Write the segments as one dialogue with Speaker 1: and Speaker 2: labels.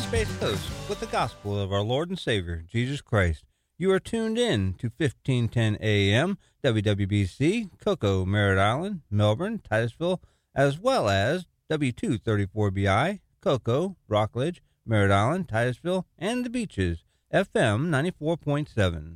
Speaker 1: faith-based host with the gospel of our Lord and Savior, Jesus Christ. You are tuned in to 1510 AM, WWBC, Cocoa, Merritt Island, Melbourne, Titusville, as well as W234BI, Cocoa, Rockledge, Merritt Island, Titusville, and the Beaches, FM 94.7.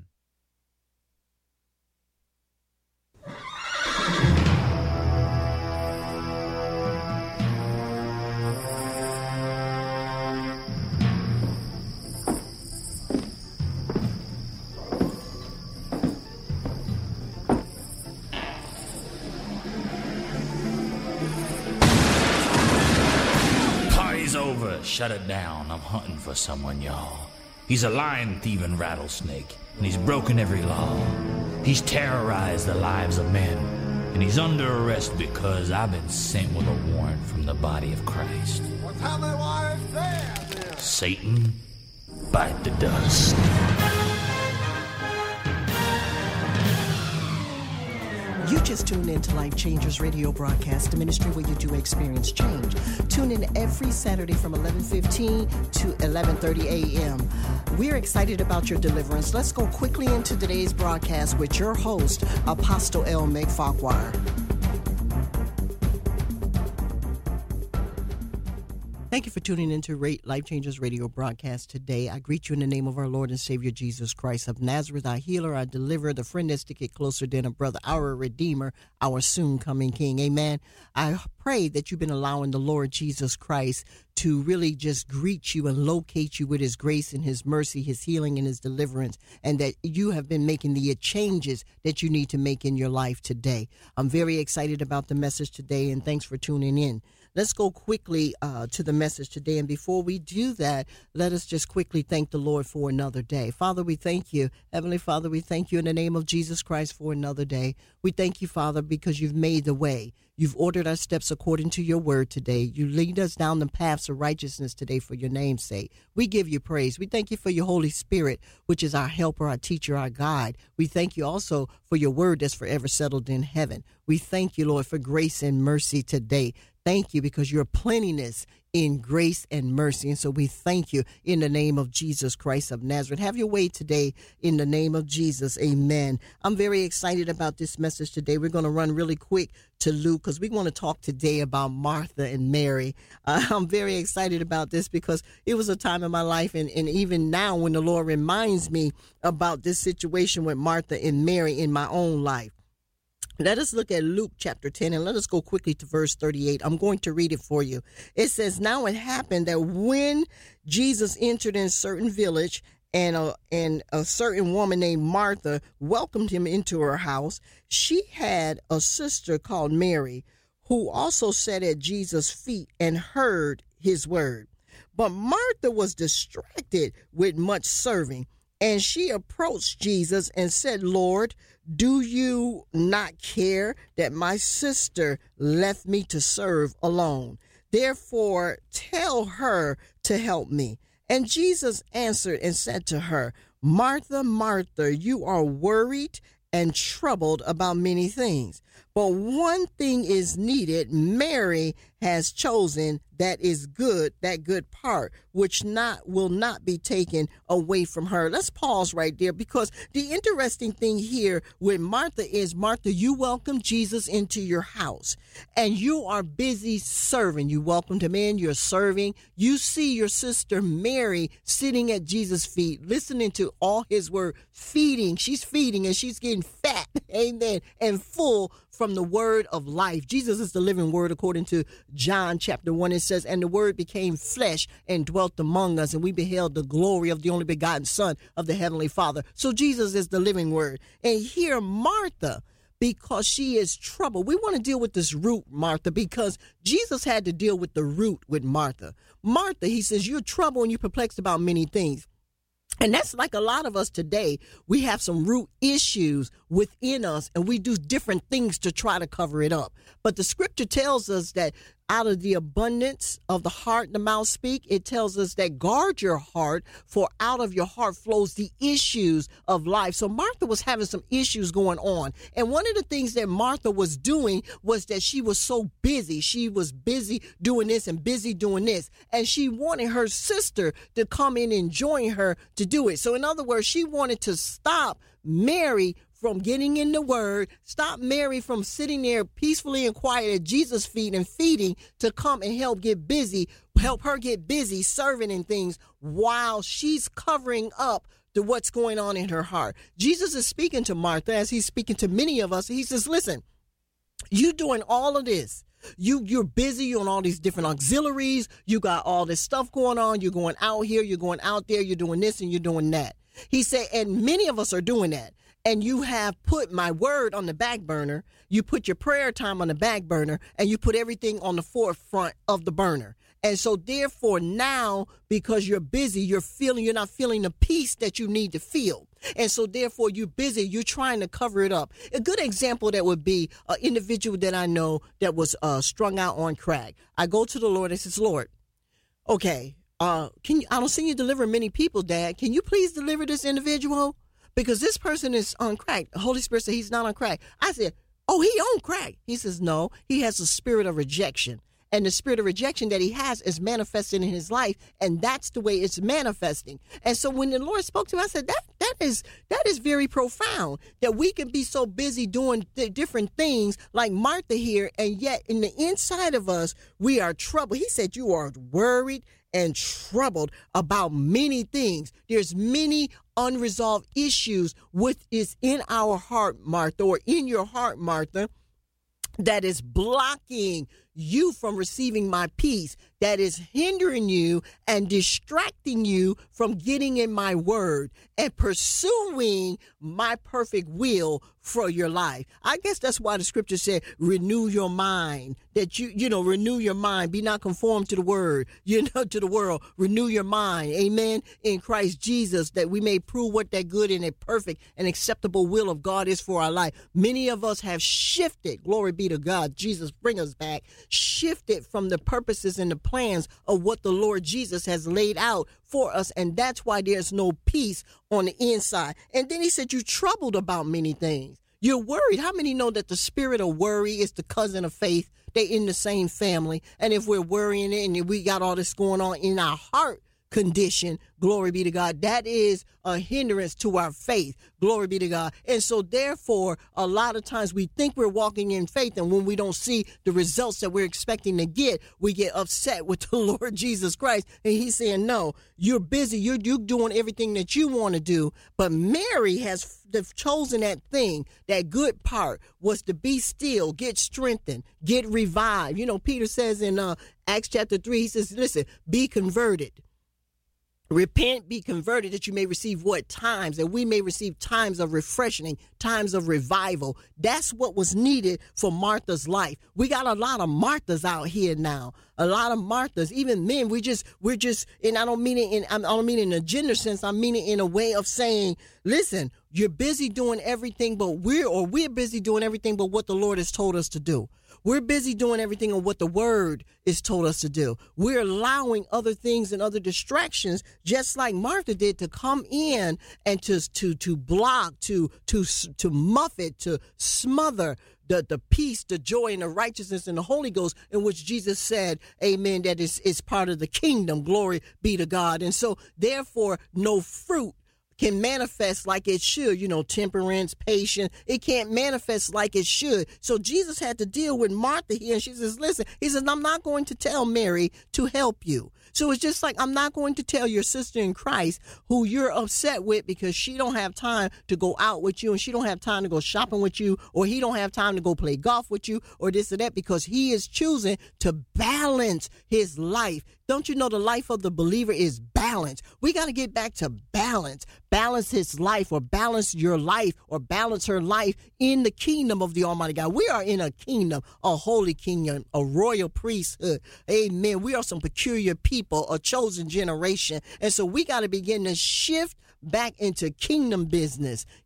Speaker 2: Over. Shut it down. I'm hunting for someone, y'all. He's a lion-thieving rattlesnake, and he's broken every law. He's terrorized the lives of men, and he's under arrest because I've been sent with a warrant from the body of Christ.
Speaker 3: Well, tell me why it's there, then.
Speaker 2: Satan, bite the dust.
Speaker 4: You just tuned in to Life Changers Radio Broadcast, the ministry where you do experience change. Tune in every Saturday from 11:15 to 11:30 a.m. We're excited about your deliverance. Let's go quickly into today's broadcast with your host, Apostle L. Meg Farquhar. Thank you for tuning in to Life Changers Radio Broadcast today. I greet you in the name of our Lord and Savior, Jesus Christ of Nazareth, our healer, our deliverer, the friend that sticketh closer than a brother, our Redeemer, our soon-coming King. Amen. I pray that you've been allowing the Lord Jesus Christ to really just greet you and locate you with his grace and his mercy, his healing and his deliverance, and that you have been making the changes that you need to make in your life today. I'm very excited about the message today, and thanks for tuning in. Let's go quickly to the message today. And before we do that, let us just quickly thank the Lord for another day. Father, we thank you. Heavenly Father, we thank you in the name of Jesus Christ for another day. We thank you, Father, because you've made the way. You've ordered our steps according to your word today. You lead us down the paths of righteousness today for your name's sake. We give you praise. We thank you for your Holy Spirit, which is our helper, our teacher, our guide. We thank you also for your word that's forever settled in heaven. We thank you, Lord, for grace and mercy today. Thank you because you're plentiness in grace and mercy. And so we thank you in the name of Jesus Christ of Nazareth. Have your way today in the name of Jesus. Amen. I'm very excited about this message today. We're going to run really quick to Luke because we want to talk today about Martha and Mary. I'm very excited about this because it was a time in my life and even now when the Lord reminds me about this situation with Martha and Mary in my own life. Let us look at Luke chapter 10 and let us go quickly to verse 38. I'm going to read it for you. It says, "Now it happened that when Jesus entered in a certain village and a certain woman named Martha welcomed him into her house, she had a sister called Mary who also sat at Jesus' feet and heard his word. But Martha was distracted with much serving. And she approached Jesus and said, 'Lord, do you not care that my sister left me to serve alone? Therefore, tell her to help me.' And Jesus answered and said to her, 'Martha, Martha, you are worried and troubled about many things. But one thing is needed. Mary has chosen that good part, which will not be taken away from her.'" Let's pause right there because the interesting thing here with Martha is, Martha, you welcomed Jesus into your house and you are busy serving. You welcomed him in, you're serving. You see your sister Mary sitting at Jesus' feet, listening to all his word, feeding. She's feeding and she's getting fat, amen, and full from the word of life. Jesus is the living word according to John chapter 1. It says, "And the word became flesh and dwelt among us, and we beheld the glory of the only begotten Son of the Heavenly Father." So Jesus is the living word. And here Martha, because she is troubled. We want to deal with this root, Martha, because Jesus had to deal with the root with Martha. Martha, he says, you're troubled and you're perplexed about many things. And that's like a lot of us today. We have some root issues within us and we do different things to try to cover it up. But the scripture tells us that out of the abundance of the heart, the mouth speak. It tells us that guard your heart, for out of your heart flows the issues of life. So Martha was having some issues going on. And one of the things that Martha was doing was that she was so busy. She was busy doing this and busy doing this. And she wanted her sister to come in and join her to do it. So in other words, she wanted to stop Mary from getting in the word, stop Mary from sitting there peacefully and quiet at Jesus' feet and feeding, to come and help her get busy serving in things while she's covering up to what's going on in her heart. Jesus is speaking to Martha as he's speaking to many of us. He says, listen, you doing all of this. You're busy. You're on all these different auxiliaries. You got all this stuff going on. You're going out here. You're going out there. You're doing this and you're doing that. He said, and many of us are doing that. And you have put my word on the back burner. You put your prayer time on the back burner, and you put everything on the forefront of the burner. And so therefore now, because you're busy, you're not feeling the peace that you need to feel. And so therefore you're busy, you're trying to cover it up. A good example that would be an individual that I know that was strung out on crack. I go to the Lord and says, Lord, okay, I don't see you deliver many people, Dad. Can you please deliver this individual? Because this person is on crack. The Holy Spirit said he's not on crack. I said, oh, he on crack. He says, no, he has a spirit of rejection. And the spirit of rejection that he has is manifesting in his life. And that's the way it's manifesting. And so when the Lord spoke to me, I said, that is very profound, that we can be so busy doing different things like Martha here. And yet in the inside of us, we are troubled. He said, you are worried and troubled about many things. There's many unresolved issues with is in our heart, Martha, or in your heart, Martha, that is blocking you from receiving my peace, that is hindering you and distracting you from getting in my word and pursuing my perfect will for your life. I guess that's why the scripture said, renew your mind, that renew your mind, be not conformed to the word, to the world, renew your mind. Amen. In Christ Jesus, that we may prove what that good and a perfect and acceptable will of God is for our life. Many of us have shifted, glory be to God, Jesus, bring us back, shifted from the purposes and the plans of what the Lord Jesus has laid out for us. And that's why there's no peace on the inside. And then he said, you're troubled about many things. You're worried. How many know that the spirit of worry is the cousin of faith? They in the same family. And if we're worrying and we got all this going on in our heart condition, glory be to God, that is a hindrance to our faith. Glory be to God. And so therefore, a lot of times we think we're walking in faith, and when we don't see the results that we're expecting to get, we get upset with the Lord Jesus Christ. And he's saying, no, you're busy. You're doing everything that you want to do. But Mary has chosen that thing, that good part was to be still, get strengthened, get revived. Peter says in Acts chapter 3, he says, listen, be converted. Repent, be converted, that you may receive what? Times, that we may receive times of refreshing, times of revival. That's what was needed for Martha's life. We got a lot of Marthas out here now. A lot of Marthas, even men. We're just, and I don't mean it in a gender sense. I mean it in a way of saying, listen, you're busy doing everything, but we're busy doing everything but what the Lord has told us to do. We're busy doing everything on what the word is told us to do. We're allowing other things and other distractions, just like Martha did, to come in and to block, to muff it, to smother the peace, the joy, and the righteousness and the Holy Ghost, in which Jesus said, amen, that is part of the kingdom. Glory be to God. And so therefore, no fruit can manifest like it should, temperance, patience. It can't manifest like it should. So Jesus had to deal with Martha here. And she says, listen, he says, I'm not going to tell Mary to help you. So it's just like, I'm not going to tell your sister in Christ who you're upset with because she don't have time to go out with you, and she don't have time to go shopping with you, or he don't have time to go play golf with you, or this or that, because he is choosing to balance his life. Don't you know the life of the believer is balance? We got to get back to balance. Balance his life, or balance your life, or balance her life in the kingdom of the Almighty God. We are in a kingdom, a holy kingdom, a royal priesthood. Amen. We are some peculiar people, a chosen generation. And so we got to begin to shift back into kingdom business,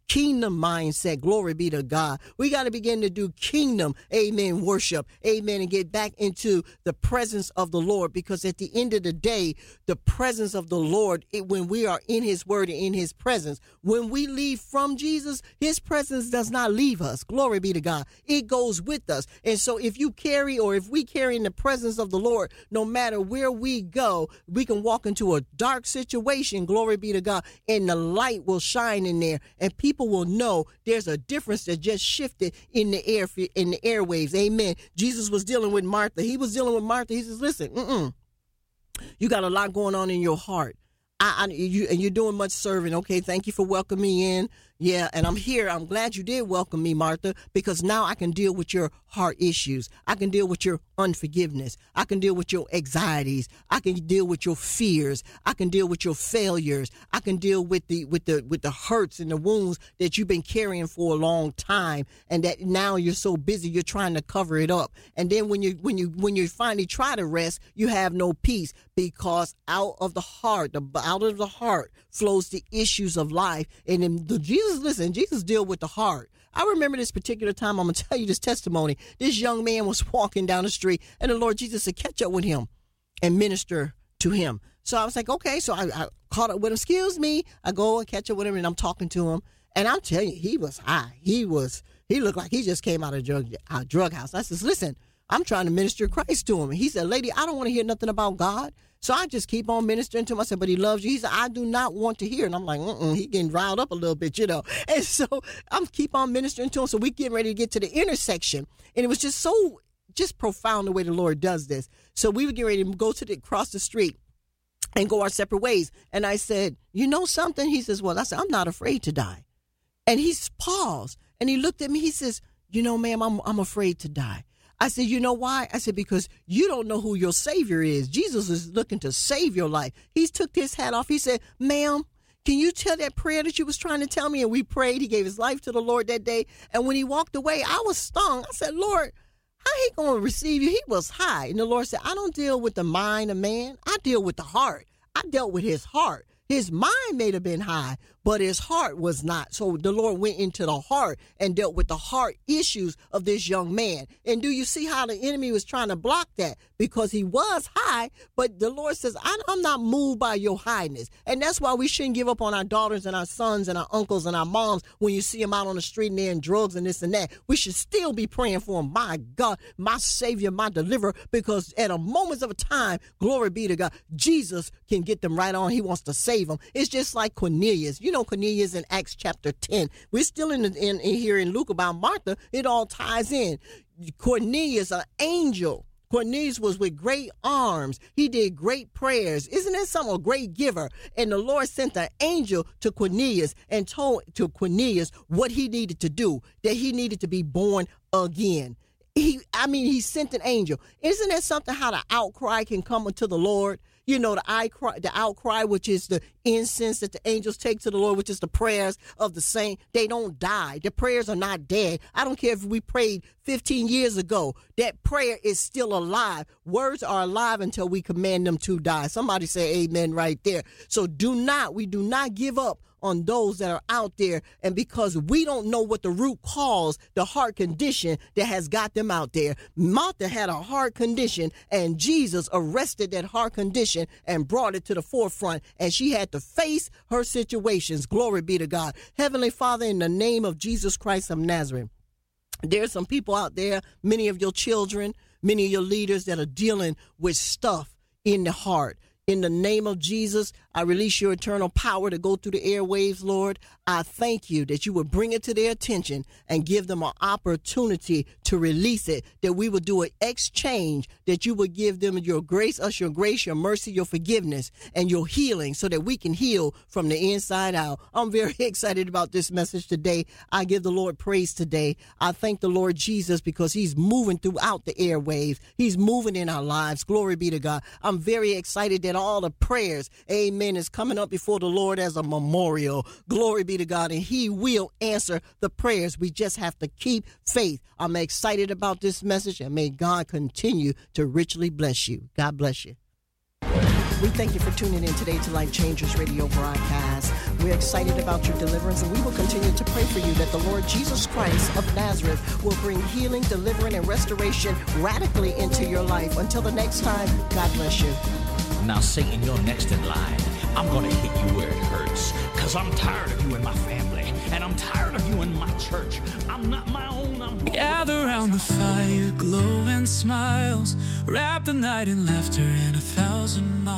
Speaker 4: kingdom mindset. Glory be to God. We got to begin to do kingdom, amen, worship, amen, and get back into the presence of the Lord, because at the end of the day, the presence of the Lord, when we are in his word and in his presence, when we leave from Jesus, his presence does not leave us. Glory be to God. It goes with us. And so if you carry, or if we carry in the presence of the Lord, no matter where we go, we can walk into a dark situation, glory be to God, and the light will shine in there, and people will know there's a difference that just shifted in the air, in the airwaves. Amen. Jesus was dealing with Martha. He was dealing with Martha. He says, listen, you got a lot going on in your heart. And you're doing much serving. Okay, thank you for welcoming me in. Yeah, and I'm here. I'm glad you did welcome me, Martha, because now I can deal with your heart issues. I can deal with your unforgiveness. I can deal with your anxieties. I can deal with your fears. I can deal with your failures. I can deal with the hurts and the wounds that you've been carrying for a long time, and that now you're so busy you're trying to cover it up. And then when you finally try to rest, you have no peace, because out of the heart flows the issues of life. And then Jesus dealt with the heart. I remember this particular time. I'm going to tell you this testimony. This young man was walking down the street, and the Lord Jesus said, catch up with him and minister to him. So I was like, okay. So I caught up with him. Excuse me. I go and catch up with him, and I'm talking to him. And I'm telling you, he was high. He looked like he just came out of a drug house. I says, listen, I'm trying to minister Christ to him. And he said, lady, I don't want to hear nothing about God. So I just keep on ministering to him. I said, but he loves you. He said, I do not want to hear. And I'm like, he getting riled up a little bit, you know. And so I'm keep on ministering to him. So we getting ready to get to the intersection. And it was just profound the way the Lord does this. So we were getting ready to go cross the street and go our separate ways. And I said, you know something? He says, well, I said, I'm not afraid to die. And he paused and he looked at me. He says, you know, ma'am, I'm afraid to die. I said, you know why? I said, because you don't know who your Savior is. Jesus is looking to save your life. He took his hat off. He said, ma'am, can you tell that prayer that you was trying to tell me? And we prayed. He gave his life to the Lord that day. And when he walked away, I was stung. I said, Lord, how he going to receive you? He was high. And the Lord said, I don't deal with the mind of man. I deal with the heart. I dealt with his heart. His mind may have been high, but his heart was not. So the Lord went into the heart and dealt with the heart issues of this young man. And do you see how the enemy was trying to block that? Because he was high, but the Lord says, I'm not moved by your highness. And that's why we shouldn't give up on our daughters and our sons and our uncles and our moms when you see them out on the street and they're in drugs and this and that. We should still be praying for them. My God, my Savior, my deliverer, because at a moment of a time, glory be to God, Jesus can get them right on. He wants to save them. It's just like Cornelius. You know Cornelius in Acts chapter 10. We're still in here in Luke about Martha. It all ties in. Cornelius, an angel. Cornelius was with great arms. He did great prayers. Isn't that something? A great giver. And the Lord sent an angel to Cornelius and told to Cornelius what he needed to do, that he needed to be born again. He sent an angel. Isn't that something, how the outcry can come unto the Lord? You know, the outcry, which is the incense that the angels take to the Lord, which is the prayers of the saint. They don't die. The prayers are not dead. I don't care if we prayed 15 years ago. That prayer is still alive. Words are alive until we command them to die. Somebody say amen right there. So we do not give up on those that are out there, and because we don't know what the root cause, the heart condition that has got them out there. Martha had a heart condition, and Jesus arrested that heart condition and brought it to the forefront, and she had to face her situations. Glory be to God. Heavenly Father, in the name of Jesus Christ of Nazareth, there's some people out there, many of your children, many of your leaders that are dealing with stuff in the heart. In the name of Jesus, I release your eternal power to go through the airwaves, Lord. I thank you that you would bring it to their attention and give them an opportunity to release it, that we would do an exchange, that you would give them your grace, your mercy, your forgiveness, and your healing so that we can heal from the inside out. I'm very excited about this message today. I give the Lord praise today. I thank the Lord Jesus because he's moving throughout the airwaves. He's moving in our lives. Glory be to God. I'm very excited that all the prayers, amen, is coming up before the Lord as a memorial. Glory be to God, and he will answer the prayers. We just have to keep faith. I'm excited about this message, and may God continue to richly bless you. God bless you. We thank you for tuning in today to Life Changers Radio broadcast. We're excited about your deliverance, and we will continue to pray for you that the Lord Jesus Christ of Nazareth will bring healing, deliverance, and restoration radically into your life. Until the next time, God bless you.
Speaker 2: Now, Satan, you're next in line. I'm going to hit you where it hurts, because I'm tired of you in my family, and I'm tired of you in my church. I'm not my own.
Speaker 5: Gather round the fire, glowing smiles, wrap the night in laughter and 1,000 miles.